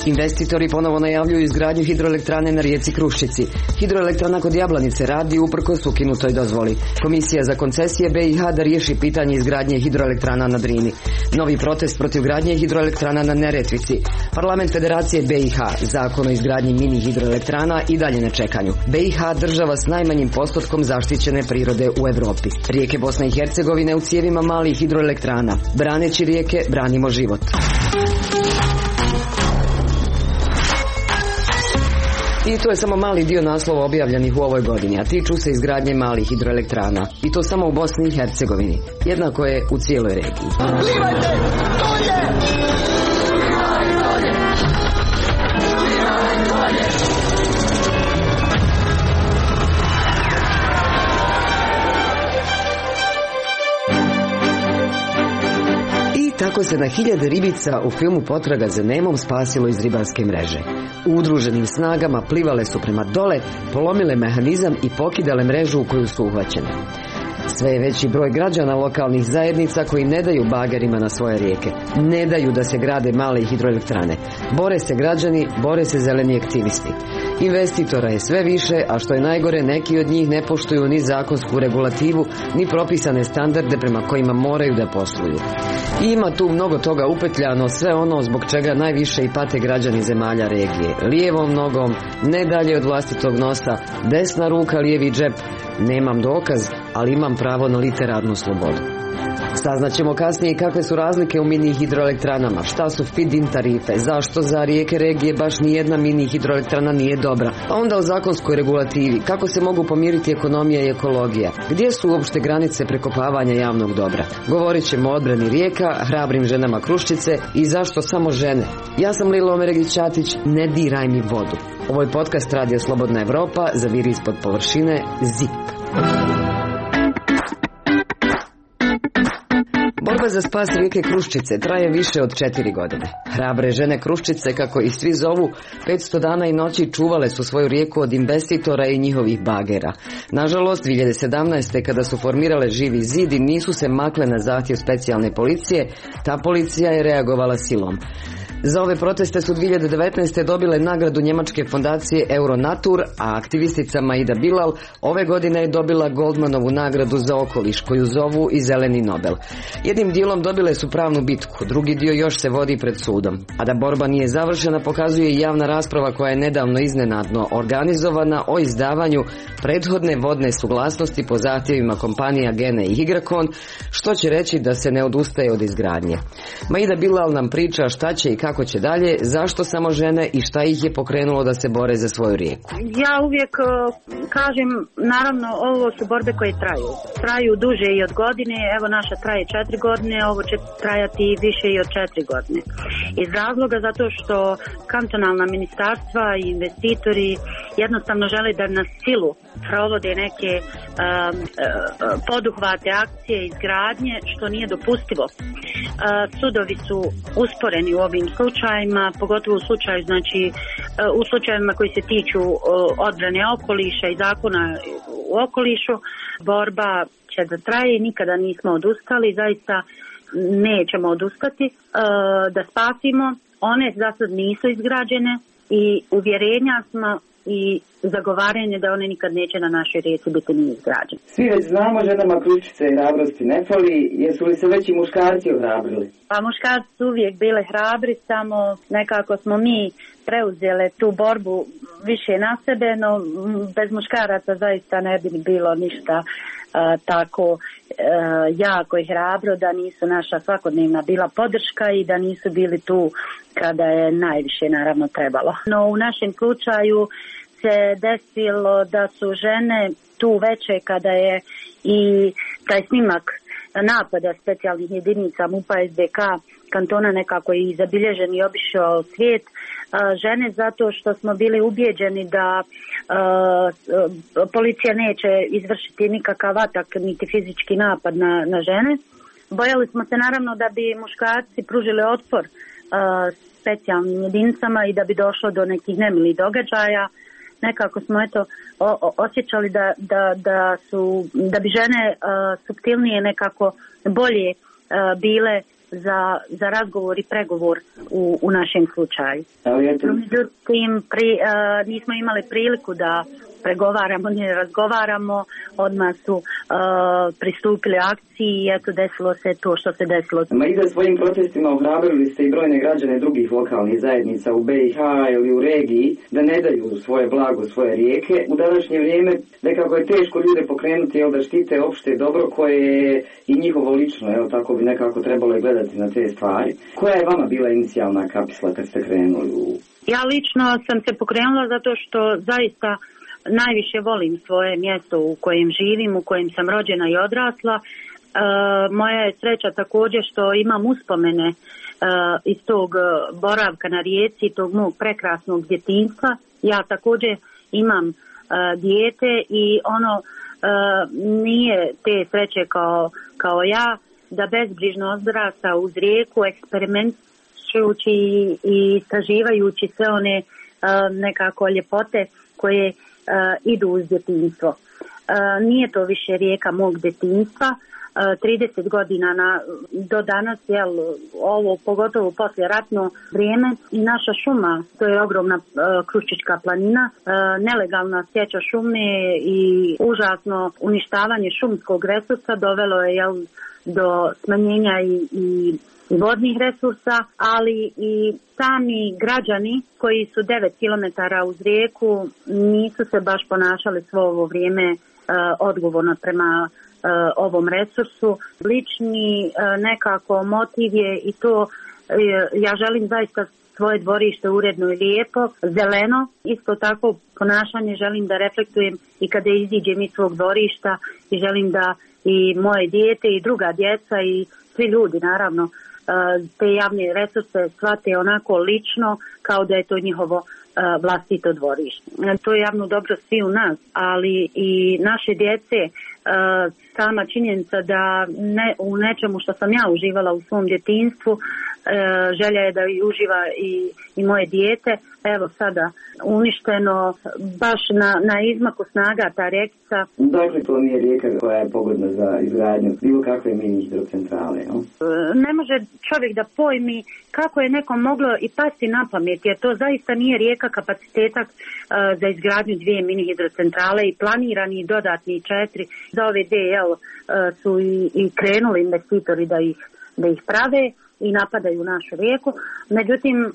Investitori ponovo najavljuju izgradnju hidroelektrane na rijeci Kruščici. Hidroelektrana kod Jablanice radi uprkos ukinutoj dozvoli. Komisija za koncesije BiH da riješi pitanje izgradnje hidroelektrana na Drini. Novi protest protiv gradnje hidroelektrana na Neretvici. Parlament Federacije BiH, zakon o izgradnji mini hidroelektrana i dalje na čekanju. BiH država s najmanjim postotkom zaštićene prirode u Europi. Rijeke Bosne i Hercegovine u cijevima malih hidroelektrana. Braneći rijeke, branimo život. I to je samo mali dio naslova objavljenih u ovoj godini, a tiču se izgradnje malih hidroelektrana. I to samo u Bosni i Hercegovini. Jednako je u cijeloj regiji. Plivajte! To je! Tako se na hiljade ribica u filmu Potraga za Nemom spasilo iz ribarske mreže. U udruženim snagama plivale su prema dole, polomile mehanizam i pokidale mrežu u koju su uhvaćene. Sve je veći broj građana lokalnih zajednica koji ne daju bagerima na svoje rijeke. Ne daju da se grade male hidroelektrane. Bore se građani, bore se zeleni aktivisti. Investitora je sve više, a što je najgore, neki od njih ne poštuju ni zakonsku regulativu, ni propisane standarde prema kojima moraju da posluju. I ima tu mnogo toga upetljano, sve ono zbog čega najviše i pate građani zemalja regije. Lijevom nogom, ne dalje od vlastitog nosa, desna ruka, lijevi džep. Nemam dokaz, ali imam pravo na literarnu slobodu. Saznaćemo kasnije kakve su razlike u mini hidroelektranama, šta su feed-in tarife, zašto za rijeke regije baš nijedna mini hidroelektrana nije dobra, pa onda o zakonskoj regulativi, kako se mogu pomiriti ekonomija i ekologija, gdje su uopšte granice prekopavanja javnog dobra. Govorit ćemo o odbrani rijeka, hrabrim ženama Kruščice i zašto samo žene. Ja sam Lilo Omeregić-Ćatić, ne diraj mi vodu. Ovo je podcast Radio Slobodna Evropa, zaviri ispod površine, ZIP. Borba za spas rijeke Kruščice traje više od 4 godine. Hrabre žene Kruščice, kako ih svi zovu, 500 dana i noći čuvale su svoju rijeku od investitora i njihovih bagera. Nažalost, 2017. kada su formirale Živi zid i nisu se makle na zahtjev specijalne policije, ta policija je reagovala silom. Za ove proteste su 2019. dobile nagradu njemačke fondacije Euronatur, a aktivistica Maida Bilal ove godine je dobila Goldmanovu nagradu za okoliš, koju zovu i Zeleni Nobel. Jednim dijelom dobile su pravnu bitku, drugi dio još se vodi pred sudom. A da borba nije završena pokazuje i javna rasprava koja je nedavno iznenadno organizovana o izdavanju prethodne vodne suglasnosti po zahtjevima kompanija Gene i Higrakon, što će reći da se ne odustaje od izgradnje. Maida Bilal nam priča šta će i kako će dalje, zašto samo žene i šta ih je pokrenulo da se bore za svoju rijeku. Ja uvijek kažem, naravno, ovo su borbe koje traju duže i od godine. Evo, naša traje 4 godine, ovo će trajati više i od 4 godine. Iz razloga zato što kantonalna ministarstva i investitori jednostavno žele da na silu provode neke poduhvate, akcije, izgradnje, što nije dopustivo. Sudovi su usporeni u ovim slučajima, pogotovo u slučaju, znači u slučajevima koji se tiču odbrane okoliša i zakona u okolišu. Borba će da traje, nikada nismo odustali, zaista nećemo odustati da spasimo. One za sad nisu izgrađene i uvjerenja smo i zagovaranje da one nikad neće na našoj rijeci biti ni izgrađene. Svi već znamo, ženama Kruščice i hrabrosti ne fali, jesu li se već i muškarci ohrabrili? Pa muškarci su uvijek bile hrabri, samo nekako smo mi preuzele tu borbu više na sebe, no bez muškaraca zaista ne bi bilo ništa tako jako i hrabro, da nisu naša svakodnevna bila podrška i da nisu bili tu kada je najviše naravno trebalo. No u našem slučaju se desilo da su žene tu veće kada je i taj snimak napada specijalnih jedinica MUP-a SDK kantona nekako i zabilježen i obišao svijet. Žene zato što smo bili ubijeđeni da policija neće izvršiti nikakav atak niti fizički napad na žene. Bojali smo se naravno da bi muškarci pružili otpor specijalnim jedinicama i da bi došlo do nekih nemilih događaja. Nekako smo osjećali da bi žene suptilnije nekako bolje bile za razgovor i pregovor u našem slučaju. Međutim, nismo imali priliku da pregovaramo, ne razgovaramo, odmah su pristupili akciji i eto desilo se to što se desilo. Ma i da svojim protestima ohrabrili ste i brojne građane drugih lokalnih zajednica u BiH ili u regiji da ne daju svoje blago, svoje rijeke. U današnje vrijeme nekako je teško ljude pokrenuti da štite opšte dobro koje je i njihovo lično, tako bi nekako trebalo gledati na te stvari. Koja je vama bila inicijalna kapisla kad ste krenuli u... Ja lično sam se pokrenula zato što zaista najviše volim svoje mjesto u kojem živim, u kojem sam rođena i odrasla. Moja je sreća također što imam uspomene iz tog boravka na rijeci, tog mog prekrasnog djetinjstva. Ja također imam dijete i ono nije te sreće kao ja da bezbrižno odrasta uz rijeku, eksperimentujući i istraživajući sve one nekako ljepote koje idu uz djetinjstvo. Nije to više rijeka mog djetinjstva. 30 godina do danas, ovo pogotovo poslijeratno vrijeme i naša šuma, to je ogromna Kruščička planina, nelegalna sječa šume i užasno uništavanje šumskog resursa dovelo je do smanjenja i vodnih resursa, ali i sami građani koji su 9 km uz rijeku nisu se baš ponašali svo ovo vrijeme odgovorno prema ovom resursu. Lični nekako motiv je i to, ja želim zaista svoje dvorište uredno i lijepo, zeleno, isto tako ponašanje želim da reflektujem i kada iziđem iz svog dvorišta i želim da i moje dijete i druga djeca i svi ljudi naravno te javne resurse shvate onako lično kao da je to njihovo vlastito dvorište. To je javno dobro svi u nas, ali i naše djece. Sama činjenica da u nečemu što sam ja uživala u svom djetinjstvu, želja je da i uživa i moje dijete. Evo sada uništeno baš na izmaku snaga ta rijekica. Dakle, to nije rijeka koja je pogodna za izgradnju bilo kakve mini hidrocentrale, no? Ne može čovjek da pojmi kako je nekom moglo i pasti na pamet, jer to zaista nije rijeka kapaciteta za izgradnju 2 mini hidrocentrale i planirani dodatni 4. Za ove DL su i krenuli investitori da ih prave i napadaju našu rijeku. Međutim,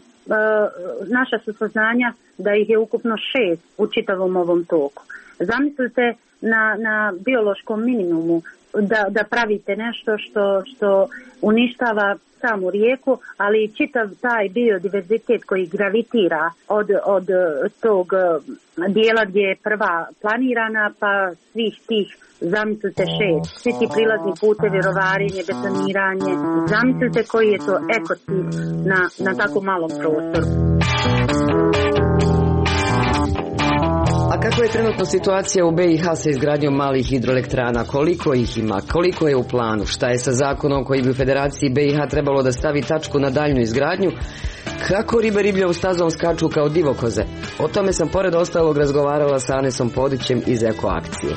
naša su saznanja da ih je ukupno 6 u čitavom ovom toku. Zamislite na biološkom minimumu da pravite nešto što uništava samu rijeku, ali i čitav taj biodiverzitet koji gravitira od tog dijela gdje je prva planirana pa svih tih, zamislite 6, svi ti prilazni putevi, rovarenje, betoniranje, zamislite koji je to ekocid na tako malom prostoru. A kako je trenutno situacija u BiH sa izgradnjom malih hidroelektrana? Koliko ih ima? Koliko je u planu? Šta je sa zakonom koji bi u Federaciji BiH trebalo da stavi tačku na daljnju izgradnju? Kako ribe ribljavu stazom skaču kao divokoze? O tome sam pored ostalog razgovarala sa Anesom Podićem iz Eko akcije.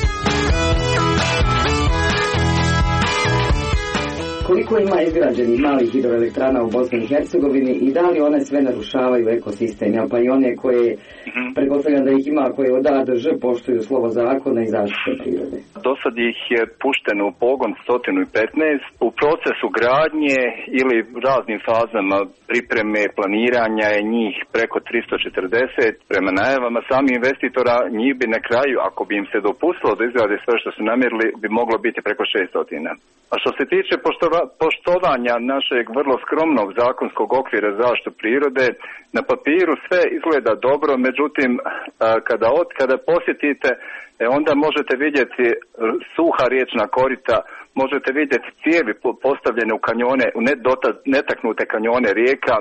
Koliko ima izgrađenih malih hidroelektrana u Bosni i Hercegovini i da li one sve narušavaju ekosistem, pa i one koje, pretpostavljam da ih ima, koje od A do Ž poštuju slovo zakona i zaštite prirode? Do sad ih je pušteno u pogon 115. U procesu gradnje ili raznim fazama pripreme, planiranja je njih preko 340. Prema najavama sami investitora, njih bi na kraju, ako bi im se dopustilo da izgrade sve što su namjerili, bi moglo biti preko 600. A što se tiče poštovanja našeg vrlo skromnog zakonskog okvira za zaštitu prirode, na papiru sve izgleda dobro, međutim kada posjetite, onda možete vidjeti suha riječna korita, možete vidjeti cijevi postavljene u kanjone, u netaknute kanjone rijeka,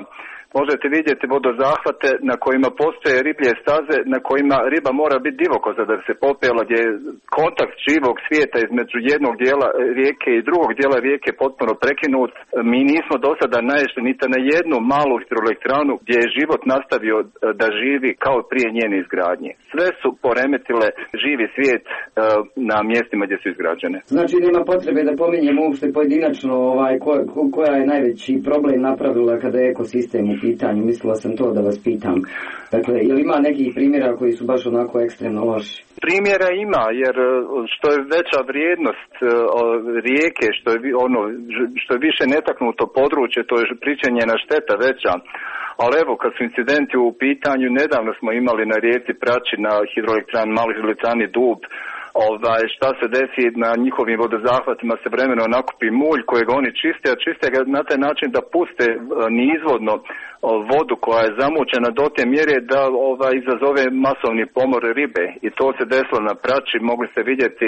možete vidjeti vodozahvate na kojima postoje riblje staze, na kojima riba mora biti divokoza da bi se popela, gdje je kontakt živog svijeta između jednog dijela rijeke i drugog dijela rijeke potpuno prekinut. Mi nismo do sada naišli niti na jednu malu hidroelektranu gdje je život nastavio da živi kao prije njene izgradnje. Sve su poremetile živi svijet na mjestima gdje su izgrađene. Znači nema potrebe da pominjemo uopšte pojedinačno koja je najveći problem napravila kada je ekosistem u pitanju. Mislila sam to da vas pitam. Dakle, je li ima nekih primjera koji su baš onako ekstremno loši? Primjera ima, jer što je veća vrijednost rijeke, što je više netaknuto područje, to je pričinjena šteta veća. Ali evo, kad su incidenti u pitanju, nedavno smo imali na rijeci Prači, na maloj hidroelektrani Dub, šta se desi na njihovim vodozahvatima, se vremenom nakupi mulj kojeg oni čiste ga na taj način da puste nizvodno vodu koja je zamućena do te mjere da izazove masovni pomor ribe. I to se desilo na Prači, mogli ste vidjeti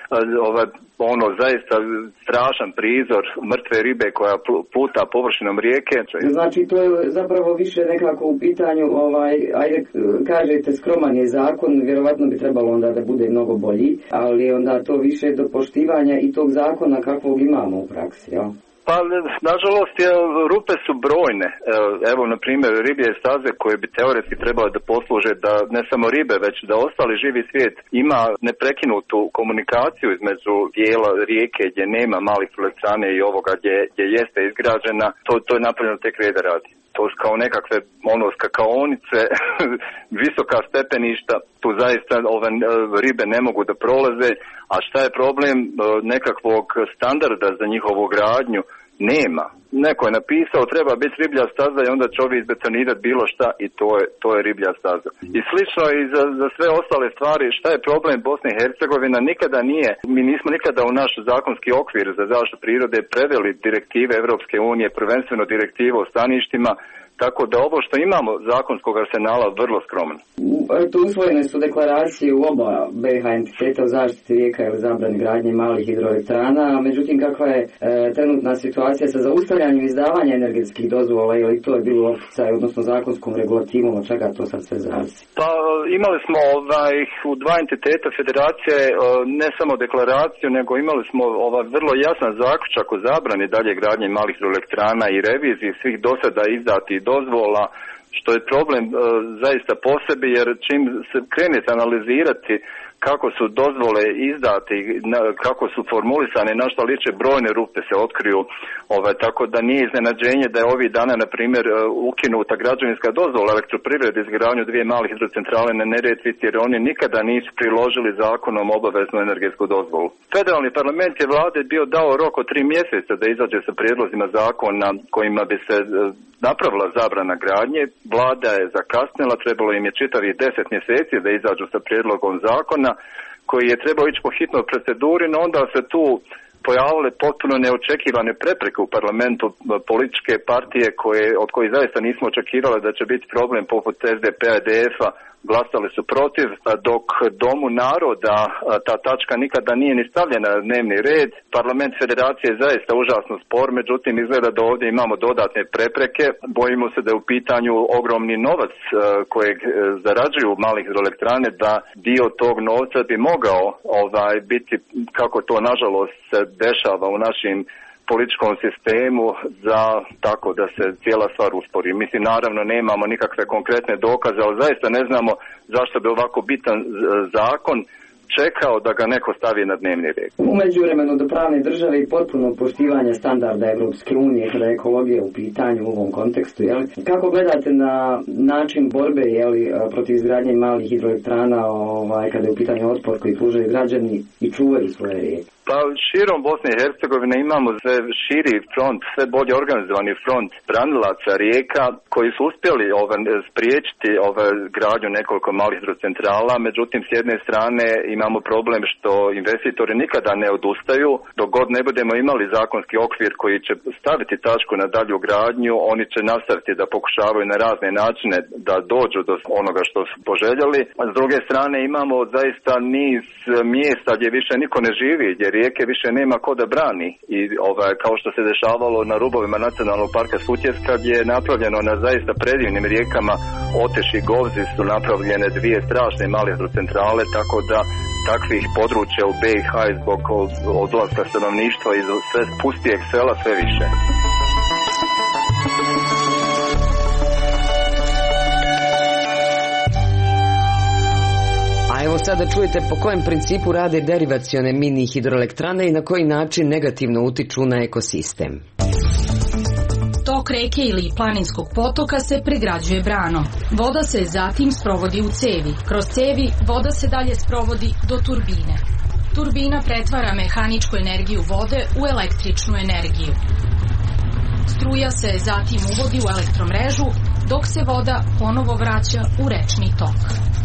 zaista strašan prizor mrtve ribe koja puta površinom rijeke. Znači to je zapravo više nekako u pitanju, ajde kažete skroman je zakon, vjerovatno bi trebalo onda da bude mnogo bolji, ali onda to više do poštivanja i tog zakona kakvog imamo u praksi, jel? Pa, nažalost, rupe su brojne. Evo, na primjer, riblje staze koje bi teoretski trebale da posluže da ne samo ribe, već da ostali živi svijet ima neprekinutu komunikaciju između dijela rijeke gdje nema malih hidroelektrane i ovoga gdje jeste izgrađena, to je napravljeno tek reda radi. To su kao nekakve skakaonice, visoka stepeništa, tu zaista ribe ne mogu da prolaze, a šta je problem nekakvog standarda za njihovu gradnju? Nema. Neko je napisao treba biti riblja staza i onda će ovi izbetonirati bilo šta i to je riblja staza. I slično i za sve ostale stvari, šta je problem Bosne i Hercegovina? Mi nismo nikada u naš zakonski okvir za zaštitu prirode preveli direktive Europske unije, prvenstveno direktive o staništima, tako da ovo što imamo zakonskog arsenala vrlo skromno. Tu usvojene su deklaracije u oba BiH entiteta o zaštiti rijeka ili zabrani gradnje malih hidroelektrana, međutim kakva je trenutna situacija sa zaustavljanjem izdavanja energetskih dozvola, ili to je bilo opticaj, odnosno zakonskom regulativom, od čega to sad sve zavisi? Pa imali smo u dva entiteta federacije ne samo deklaraciju, nego imali smo vrlo jasan zaključak o zabrani dalje gradnje malih hidroelektrana i reviziji svih dosada izdati dozvola, što je problem zaista posebi, jer čim se krenete analizirati kako su dozvole izdate, kako su formulisane, na što liče brojne rupe se otkriju, tako da nije iznenađenje da je ovih dana, na primjer, ukinuta građevinska dozvola elektroprivrede izgradnju dvije malih hidrocentrale na Neretvi, jer oni nikada nisu priložili zakonom obaveznu energetsku dozvolu. Federalni parlament je vlade bio dao rok od 3 mjeseca da izađe sa prijedlozima zakona kojima bi se napravila zabrana gradnje. Vlada je zakasnila, trebalo im je čitavih 10 mjeseci da izađu sa prijedlogom zakona koji je trebao ići po hitnoj proceduri, no onda se tu pojavile potpuno neočekivane prepreke u parlamentu, političke partije od kojih zaista nismo očekivali da će biti problem poput SDP-a i DF-a, glasali su protiv, dok Domu naroda ta tačka nikada nije ni stavljena na dnevni red. Parlament federacije je zaista užasno spor, međutim izgleda da ovdje imamo dodatne prepreke. Bojimo se da je u pitanju ogromni novac kojeg zarađuju malih hidroelektrane, da dio tog novca bi mogao biti, kako to nažalost se dešava u našim političkom sistemu, za tako da se cijela stvar uspori. Mislim, naravno nemamo nikakve konkretne dokaze, ali zaista ne znamo zašto bi ovako bitan zakon čekao da ga neko stavi na dnevni red. U međuvremenu do pravne države i potpuno poštivanje standarda Europske unije kada je ekologija u pitanju u ovom kontekstu, kako gledate na način borbe protiv izgradnje malih hidroelektrana kada je u pitanju otpor koji pružaju građani i čuvaju svoje rijeke? Pa širom Bosne i Hercegovine imamo sve širi front, sve bolje organizovani front branilaca rijeka koji su uspjeli spriječiti gradnju nekoliko malih hidrocentrala, međutim s jedne strane imamo problem što investitori nikada ne odustaju. Dok god ne budemo imali zakonski okvir koji će staviti tačku na dalju gradnju, oni će nastaviti da pokušavaju na razne načine da dođu do onoga što su poželjeli. A s druge strane imamo zaista niz mjesta gdje više niko ne živi, gdje rijeke više nema ko da brani. I kao što se dešavalo na rubovima Nacionalnog parka Sutjeska, gdje je napravljeno na zaista predivnim rijekama Oteš i Govzi su napravljene dvije strašne male hidrocentrale, tako da takvih područja u BiH zbog odlaska stanovništva iz sve pustijeg sela sve više. A evo sada čujete po kojem principu rade derivacione mini hidroelektrane i na koji način negativno utiču na ekosistem. Tok reke ili planinskog potoka se pregrađuje branom. Voda se zatim sprovodi u cevi. Kroz cevi voda se dalje sprovodi do turbine. Turbina pretvara mehaničku energiju vode u električnu energiju. Struja se zatim uvodi u elektromrežu, dok se voda ponovo vraća u rečni tok.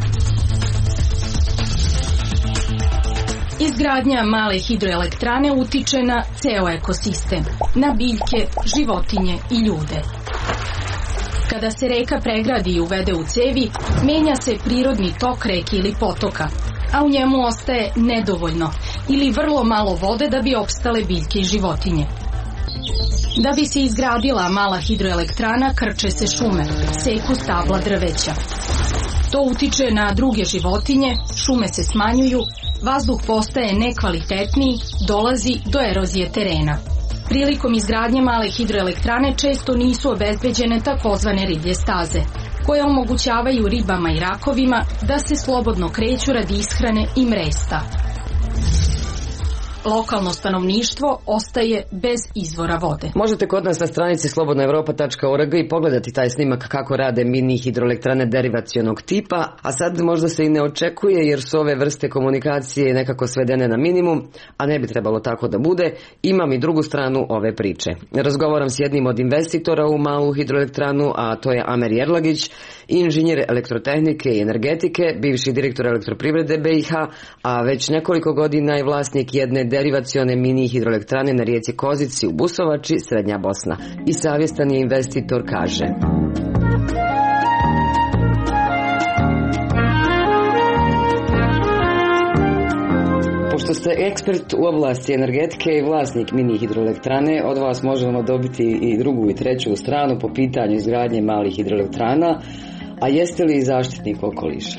Izgradnja male hidroelektrane utiče na ceo ekosistem, na biljke, životinje i ljude. Kada se reka pregradi i uvede u cevi, menja se prirodni tok reke ili potoka, a u njemu ostaje nedovoljno ili vrlo malo vode da bi opstale biljke i životinje. Da bi se izgradila mala hidroelektrana, krče se šume, seku stabla drveća. To utiče na druge životinje, šume se smanjuju, vazduh postaje nekvalitetniji, dolazi do erozije terena. Prilikom izgradnje male hidroelektrane često nisu obezbeđene takozvane riblje staze, koje omogućavaju ribama i rakovima da se slobodno kreću radi ishrane i mresta. Lokalno stanovništvo ostaje bez izvora vode. Možete kod nas na stranici slobodnaevropa.org i pogledati taj snimak kako rade mini hidroelektrane derivacionog tipa, a sad možda se i ne očekuje jer su ove vrste komunikacije nekako svedene na minimum, a ne bi trebalo tako da bude. Imam i drugu stranu ove priče. Razgovaram s jednim od investitora u malu hidroelektranu, a to je Amer Jerlagić, inženjer elektrotehnike i energetike, bivši direktor elektroprivrede BiH, a već nekoliko godina je vlasnik jedne derivacione mini hidroelektrane na rijeci Kozici u Busovači, Srednja Bosna. I savjestan je investitor, kaže. Pošto ste ekspert u oblasti energetike i vlasnik mini hidroelektrane, od vas možemo dobiti i drugu i treću stranu po pitanju izgradnje malih hidroelektrana, a jeste li zaštitnik okoliša?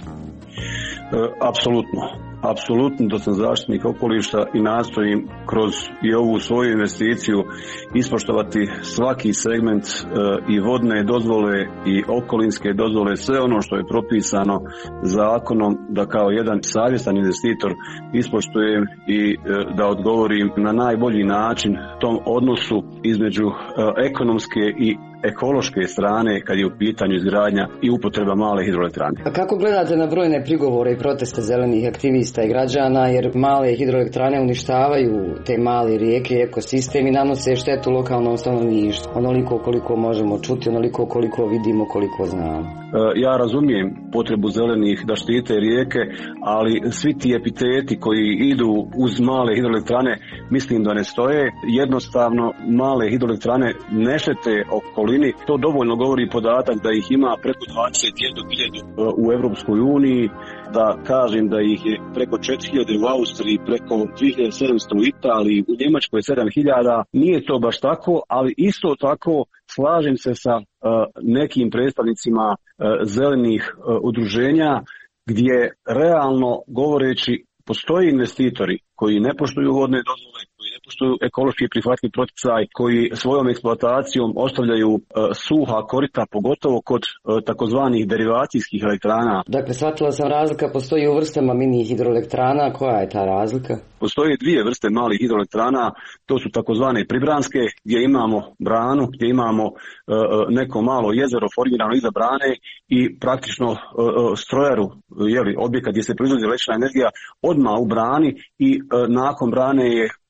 Apsolutno da sam zaštitnik okoliša i nastojim kroz i ovu svoju investiciju ispoštovati svaki segment i vodne dozvole i okolinske dozvole, sve ono što je propisano zakonom, da kao jedan savjestan investitor ispoštujem i da odgovorim na najbolji način tom odnosu između ekonomske i ekološke strane kad je u pitanju izgradnja i upotreba male hidroelektrane. A kako gledate na brojne prigovore i proteste zelenih aktivista i građana, jer male hidroelektrane uništavaju te male rijeke i ekosistem i nanose štetu lokalnom stanovništvu? Onoliko koliko možemo čuti, onoliko koliko vidimo, koliko znamo. Ja razumijem potrebu zelenih da štite rijeke, ali svi ti epiteti koji idu uz male hidroelektrane mislim da ne stoje. Jednostavno male hidroelektrane ne štete okolini. To dovoljno govori podatak da ih ima preko 21.000 u Europskoj uniji, da kažem da ih je preko 4.000 u Austriji, preko 2.700 u Italiji, u Njemačkoj 7.000. Nije to baš tako, ali isto tako slažem se sa nekim predstavnicima zelenih udruženja gdje realno govoreći postoje investitori koji ne poštuju vodne dozvole, koji ne poštuju ekološki prihvatljiv poticaj, koji svojom eksploatacijom ostavljaju suha korita, pogotovo kod takozvanih derivacijskih elektrana. Dakle, shvatila sam, razlika postoji u vrstama mini hidroelektrana. Koja je ta razlika? Postoje dvije vrste malih hidroelektrana, to su takozvane pribranske, gdje imamo branu, gdje imamo neko malo jezero formirano iza brane i praktično strojaru, objekat gdje se proizvodi električna energija odmah u brani i nakon brane je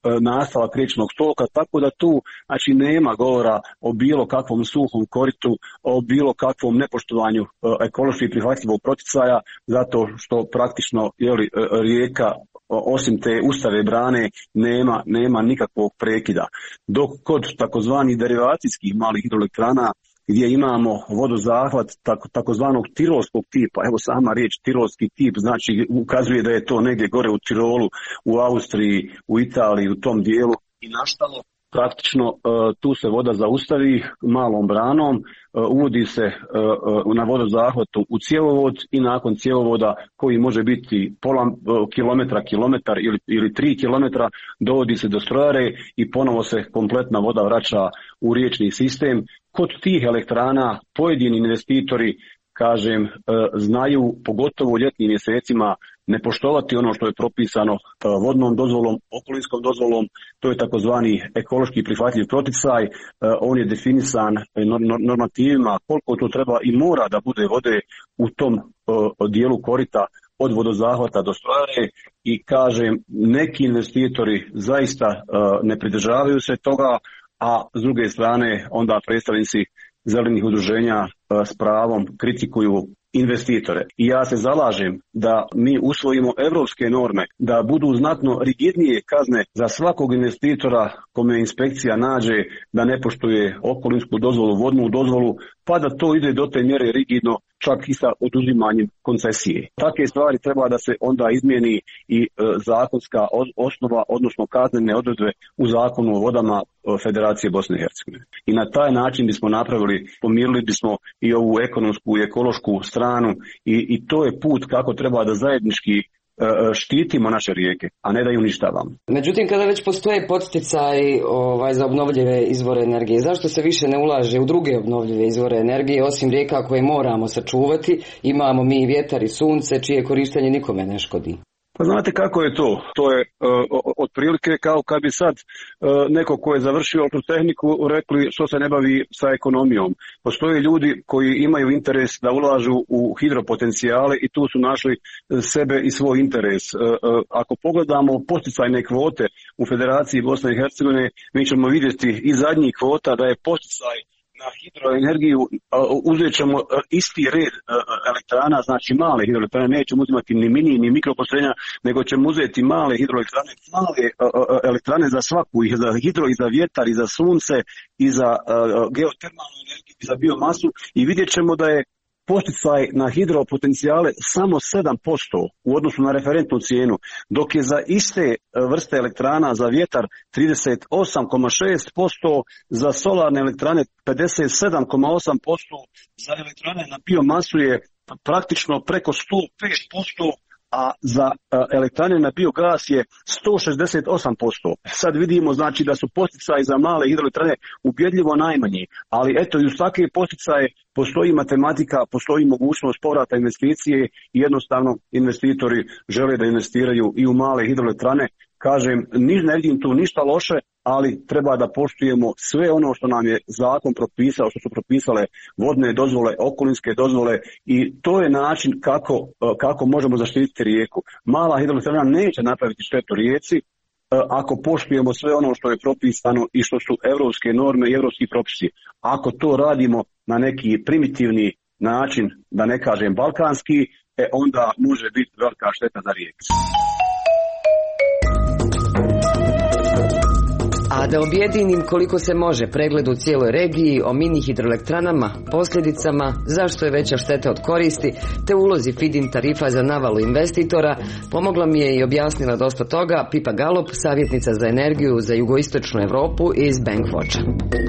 nastavak riječnog toka, tako da tu znači nema govora o bilo kakvom suhom koritu, o bilo kakvom nepoštovanju ekološki prihvatljivog proticaja, zato što praktično rijeka osim te ustave brane nema nikakvog prekida. Dok kod takozvanih derivacijskih malih hidroelektrana gdje imamo vodozahvat takozvanog tirolskog tipa, evo sama riječ tirolski tip znači ukazuje da je to negdje gore u Tirolu, u Austriji, u Italiji, u tom dijelu i nastalo. Praktično tu se voda zaustavi malom branom, uvodi se na vodozahvatu u cjevovod i nakon cjevovoda koji može biti pola kilometar ili 3 kilometra dovodi se do strojare i ponovo se kompletna voda vraća u riječni sistem. Kod tih elektrana pojedini investitori, kažem, znaju pogotovo u ljetnim mjesecima ne poštovati ono što je propisano vodnom dozvolom, okolinskom dozvolom, to je takozvani ekološki prihvatljiv proticaj, on je definisan normativima koliko to treba i mora da bude vode u tom dijelu korita od vodozahvata do strojare i kažem, neki investitori zaista ne pridržavaju se toga, a s druge strane onda predstavnici zelenih udruženja s pravom kritikuju investitore. I ja se zalažem da mi usvojimo europske norme, da budu znatno rigidnije kazne za svakog investitora kome inspekcija nađe da ne poštuje okolinsku dozvolu, vodnu dozvolu, pa da to ide do te mjere rigidno čak i sa oduzimanjem koncesije. Takve stvari treba da se onda izmijeni i zakonska osnova, odnosno kaznene odredbe u Zakonu o vodama Federacije Bosne i Hercegovine. I na taj način bismo napravili, pomirili bismo i ovu ekonomsku i ekološku stranu i to je put kako treba da zajednički štitimo naše rijeke, a ne da ih uništavamo. Međutim, kada već postoje podsticaji za obnovljive izvore energije, zašto se više ne ulaže u druge obnovljive izvore energije, osim rijeka koje moramo sačuvati? Imamo mi i vjetar i sunce, čije korištenje nikome ne škodi. Pa znate kako je to? To je otprilike kao kad bi sad neko ko je završio autotehniku rekli što se ne bavi sa ekonomijom. Postoje ljudi koji imaju interes da ulažu u hidropotencijale i tu su našli sebe i svoj interes. Ako pogledamo posticajne kvote u Federaciji Bosne i Hercegovine, mi ćemo vidjeti i zadnjih kvota da je posticaj na hidroenergiju, uzet ćemo isti red elektrana, znači male hidroelektrane, nećemo uzimati ni mini ni mikropostrojenja, nego ćemo uzeti male hidroelektrane, male elektrane za svaku, i za hidro, i za vjetar, i za sunce, i za geotermalnu energiju, i za biomasu, i vidjet ćemo da je posticaj na hidropotencijale samo 7% u odnosu na referentnu cijenu, dok je za iste vrste elektrana za vjetar 38,6%, za solarne elektrane 57,8%, za elektrane na biomasu je praktično preko 105%, a za elektrane na biogas je 168%. Sad vidimo znači da su posticaji za male hidroelektrane ubjedljivo najmanji, ali eto i uz takve posticaje postoji matematika, postoji mogućnost povrata investicije i jednostavno investitori žele da investiraju i u male hidroelektrane. Kažem, ne vidim tu ništa loše, ali treba da poštujemo sve ono što nam je zakon propisao, što su propisale vodne dozvole, okolinske dozvole, i to je način kako možemo zaštititi rijeku. Mala hidroelektrana neće napraviti štetu rijeci ako poštujemo sve ono što je propisano i što su europske norme i europski propisi. Ako to radimo na neki primitivni način, da ne kažem balkanski, onda može biti velika šteta za rijeku. A da objedinim koliko se može pregled u cijeloj regiji o mini hidroelektranama, posljedicama, zašto je veća šteta od koristi, te ulozi feed-in tarifa za navalu investitora, pomogla mi je i objasnila dosta toga Pipa Galop, savjetnica za energiju za jugoistočnu Europu iz Bankwatcha.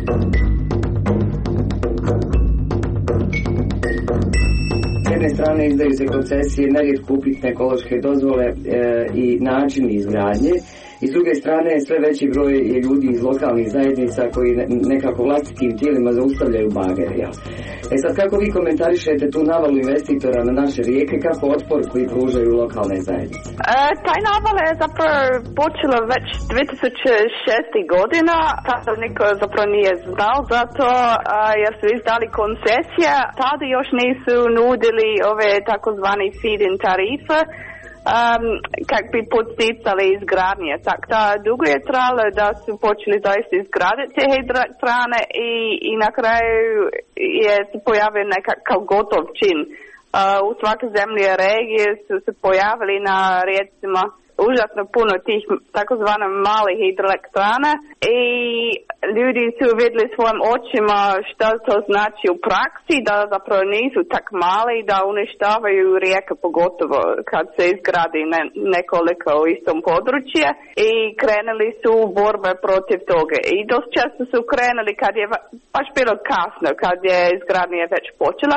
S jedne strane izdaju se koncesije, nerijetko upitne ekološke dozvole i načini izgradnje. I s druge strane sve veći broj je ljudi iz lokalnih zajednica koji nekako vlastitim tijelima zaustavljaju bagere. E sad, kako vi komentarišete tu navalu investitora na naše rijeke, kako otpor koji pružaju lokalne zajednice? Taj naval je zapravo počela već 2006. godina, tada niko zapravo nije znao zato jer su izdali koncesije, tada još nisu nudili ove takozvani feed-in tarife. kak bi podsticali izgradnje. Tako da dugo je trajalo da su počeli zaista izgraditi te hidroelektrane i na kraju je se pojavio nekakav gotov čin. U svakoj zemlji regije su se pojavili na rijecima užasno puno tih takozvano malih hidroelektrana i ljudi su vidjeli svojim očima što to znači u praksi, da zapravo nisu tak mali, da uništavaju rijeke, pogotovo kad se izgradi nekoliko u istom području, i krenuli su u borbe protiv toga. I dosta često su krenuli kad je baš bilo kasno, kad je izgradnja već počela.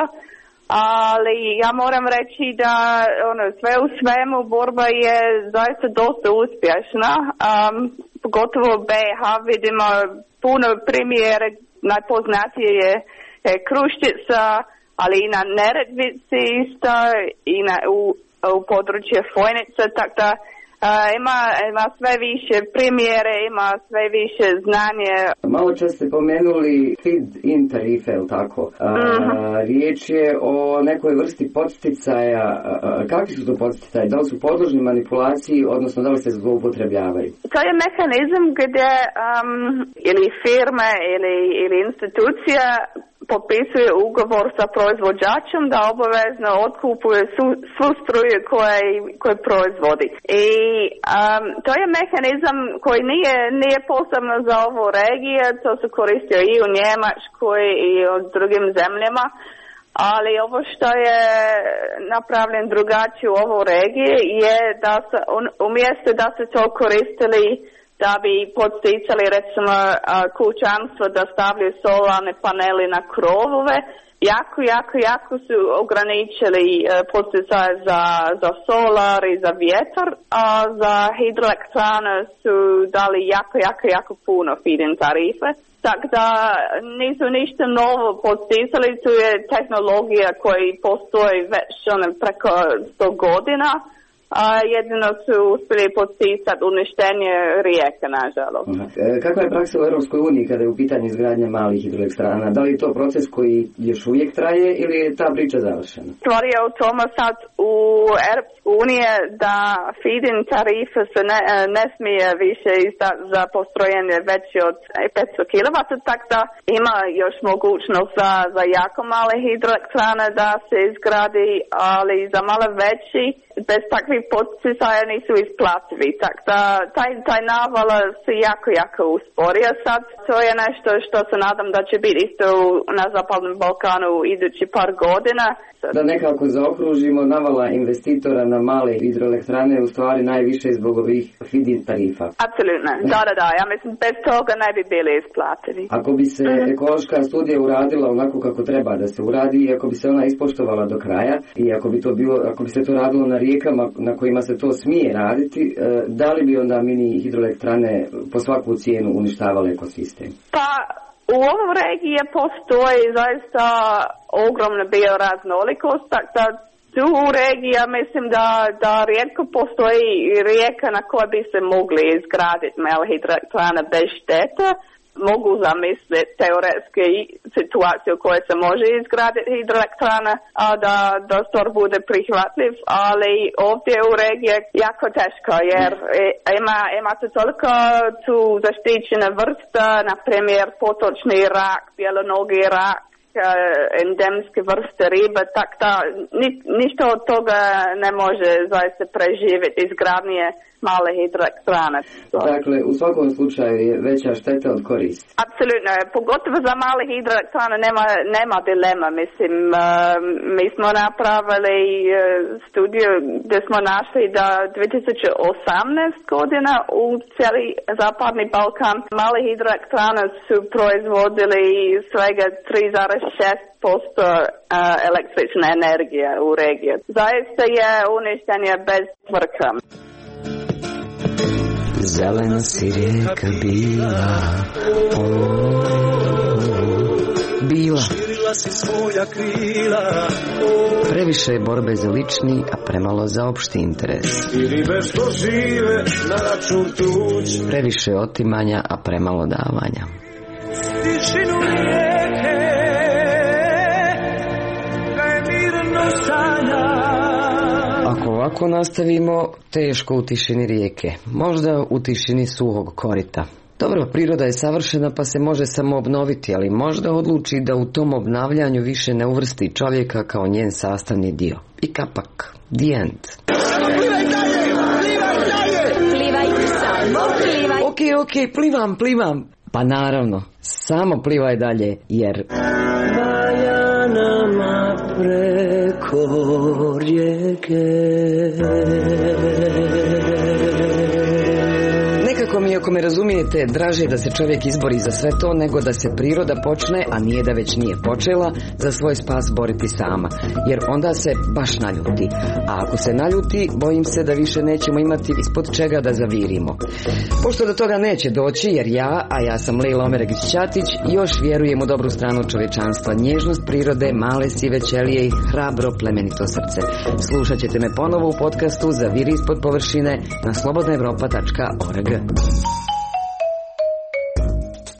Ali ja moram reći da sve u svemu borba je zaista dosta uspješna, pogotovo BiH vidimo puno primjere, najpoznatije je Kruščica, ali i na Neretvici isto, i u području Fojnice, tako da ima sve više primjere, ima sve više znanje. Malo čas ste pomenuli feed-in tarife, ili tako? Riječ je o nekoj vrsti podsticaja. Kakvi su to podsticaji? Da li su podložni manipulaciji, odnosno da li se zloupotrebljavaju? To je mehanizam gdje ili firme ili institucija potpisuje ugovor sa proizvođačem da obavezno otkupuje svu struju koju proizvodi. I to je mehanizam koji nije posebno za ovu regiju, to se koristio i u Njemačkoj i u drugim zemljama, ali ovo što je napravljen drugačije u ovoj regiji je da se umjesto da se to koristili da bi podsticali recimo kućanstvo da stavljaju solarne panele na krovove, jako su ograničili podsticaje za solar i za vjetar, a za hidroelektrane su dali jako puno feed-in tarife. Tako da nisu ništa novo podsticali, tu je tehnologija koja postoji već preko 100 godina. Jedino su uspjeli podsticati uništenje rijeke, nažalost. Kakva je praksa u Europskoj uniji kada je u pitanju izgradnja malih hidroelektrana? Da li je to proces koji još uvijek traje ili je ta priča završena? Stvar je u tome sad u Europskoj uniji da feed-in tarife se ne smije više izdati za postrojenje veće od 500 kW, tako da ima još mogućnost za jako male hidroelektrane da se izgradi, ali za malo veći bez takvih podsticaja nisu isplativi. Tako da taj naval se jako usporio sad. To je nešto što se nadam da će biti isto na Zapadnom Balkanu idući par godina. Da nekako zaokružimo, navala investitora na male hidroelektrane u stvari najviše zbog ovih feed-in tarifa. Apsolutno, da. Ja mislim bez toga ne bi bili isplativi. Ako bi se ekološka studija uradila onako kako treba da se uradi i ako bi se ona ispoštovala do kraja i ako bi se to radilo na rijekama na kojima se to smije raditi, da li bi onda mini hidroelektrane po svaku cijenu uništavale ekosistem? Pa u ovom regiji postoji zaista ogromna bioraznolikost, tako da tu u regiji ja mislim da rijetko postoji rijeka na kojoj bi se mogli izgraditi male hidroelektrane bez štete. Mogu zamisliti teoretske situacije u kojoj se može izgraditi hidroelektrana, a da stvar bude prihvatljiv, ali ovdje u regiji je jako teško, jer ima se toliko tu zaštićena vrsta, na primjer potočni rak, bjelonogi rak, endemske vrste ribe, tako da ništa od toga ne može zaista preživjeti izgradnje male hidroelektrane. Dakle, u svakom slučaju je veća šteta od koristi. Apsolutno, pogotovo za male hidroelektrane nema dilema. Mislim, mi smo napravili studiju gdje smo našli da 2018 godina u cijeli Zapadni Balkan male hidroelektrane su proizvodili svega 3,6% električne energije u regiji. Zaista je uništenje bez vrha. Zelena si rijeka bila, bila. Previše je borbe za lični, a premalo za opšti interes. Previše je otimanja, a premalo davanja. Ako ovako nastavimo, teško u tišini rijeke, možda u tišini suhog korita. Dobro, priroda je savršena pa se može samo obnoviti, ali možda odluči da u tom obnavljanju više ne uvrsti čovjeka kao njen sastavni dio. I kapak. The end. Plivaj dalje! Plivaj dalje! Plivaj, samo plivaj. Ok, plivam. Pa naravno, samo plivaj dalje, jer... Valja nama preko rijeke. Nekako mi, ako me razumijete, draže da se čovjek izbori za sve to nego da se priroda počne, a nije da već nije počela, za svoj spas boriti sama. Jer onda se baš naljuti. A ako se naljuti, bojim se da više nećemo imati ispod čega da zavirimo. Pošto do toga neće doći, jer ja sam Lejla Omeregić-Ćatić, još vjerujem u dobru stranu čovječanstva, nježnost prirode, male sive ćelije i hrabro plemenito srce. Slušat ćete me ponovo u podcastu Zaviri ispod površine na slobodnaevropa.org.